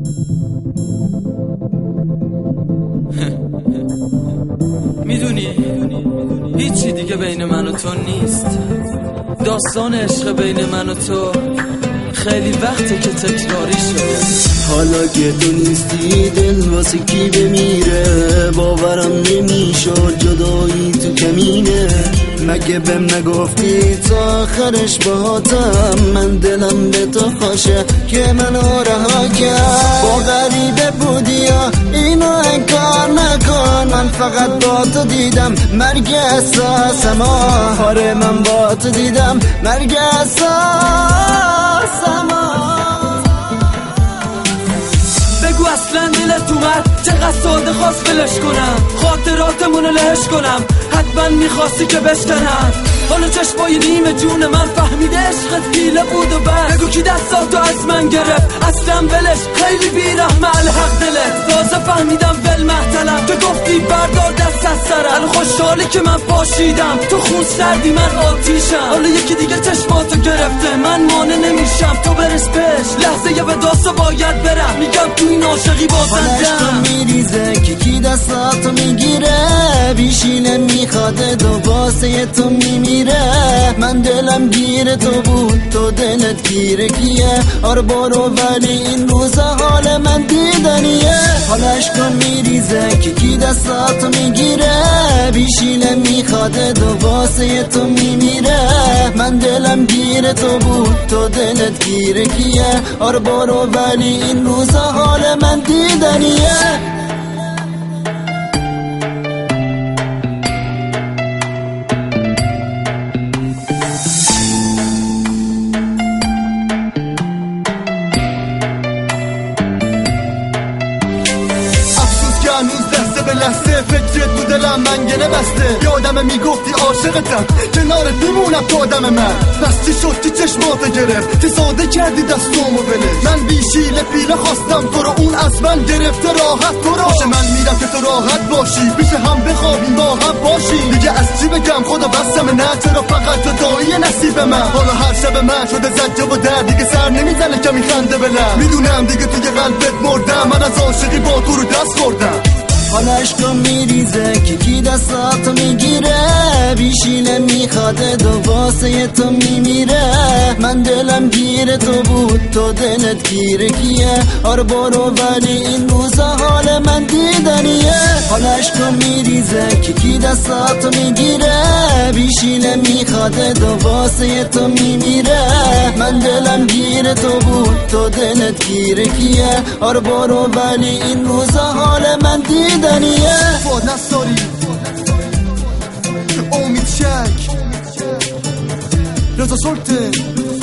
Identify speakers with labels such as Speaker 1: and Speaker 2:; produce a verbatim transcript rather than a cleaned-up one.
Speaker 1: میدونی هیچی دیگه بین من و تو نیست. داستان عشق بین من و تو خیلی وقته که تکراری شده.
Speaker 2: حالا که تو نیستی دل واسه کی بمیره؟ باورم نمیشد جدایی تو کمینه. مگه بهم نگفتی تا آخرش باهاتم؟ من دلم به تو خوشه که منو رها کرد. با غریبه بودی یا اینو انکار نکن. من فقط با تو دیدم مرگ احساسم. آره من با تو دیدم مرگ احساسم.
Speaker 1: بگو اصلا دلت اومد چقدر ساده خواست بلش کنم، خاطراتمونو لهش کنم. حتما میخواستی که بشکنم. حالا چشمای نیمه جون من فهمیده عشقت حیله بود و بس. بگو کی دستاتو از من گرفت؟ اصلا ولش خیلی بیرحمه الحق دلت. تازه فهمیدم ول محتلم که گفتی بردار دست از سرم. الان خوشحالی که من پاشیدم تو خون سردی من آتیشم. حالا یکی دیگه چشماتو گرفته من مانع نمیشم تو برس بش. لحظه یه به داستو باید برم میگم تو این عاشقی بازندم.
Speaker 2: میریزه که کی دستاتو میگیره بیشینه میخواد دو واسه تو میمیره. من دلم گیر تو بود تو دلت گیر کیه؟ آره برو ولی این روزا حال من دیدنیه. حالا عشقم میریزه که کی دستاتو میگیره بیشینه میخواد دو واسه تو میمیره. من دلم گیر تو بود تو دلت گیر کیه؟ آره برو ولی این روزا حال من دیدنیه.
Speaker 3: هنوز دسته به لحظه فکرت تو دلم منگنه بسته. یادم میگفتی عاشقتم کنارت میمونم تو آدم من. پس چی شد که چشماتو گرفت که ساده کردی دستومو بله. من بیشیله پیله خواستم تو رو اون از من گرفته راحت تو رو. باشه من میرم که تو راحت باشی پیش هم بخوابیم با هم باشی. دیگه از چی بگم خدا بستم نه چرا فقط تو دایی نصیب من. حالا هر شب من شده زجه و درد دیگه سر نمیزنه که میخنده بلم. میدونم دیگه توی قلبت مردم من از عاشقی با تو رو دست خوردم.
Speaker 2: حالا عشقم میریزه که کی دستاتو میگیره بیشینه میخواد دو واسه تو میمیره. من دلم گیر تو بود تو دلت گیر کیه؟ آره برو ولی این روزا حال من دیدنیه. حالا عشقم میریزه که کی دستاتو میگیره بیشینه میخواد دو واسه تو میمیره. من دلم گیر تو بود تو دلت گیر کیه؟ آره برو ولی این روزا حال من دیدنیه.
Speaker 3: فاد نصاری امید شک رضا سلطه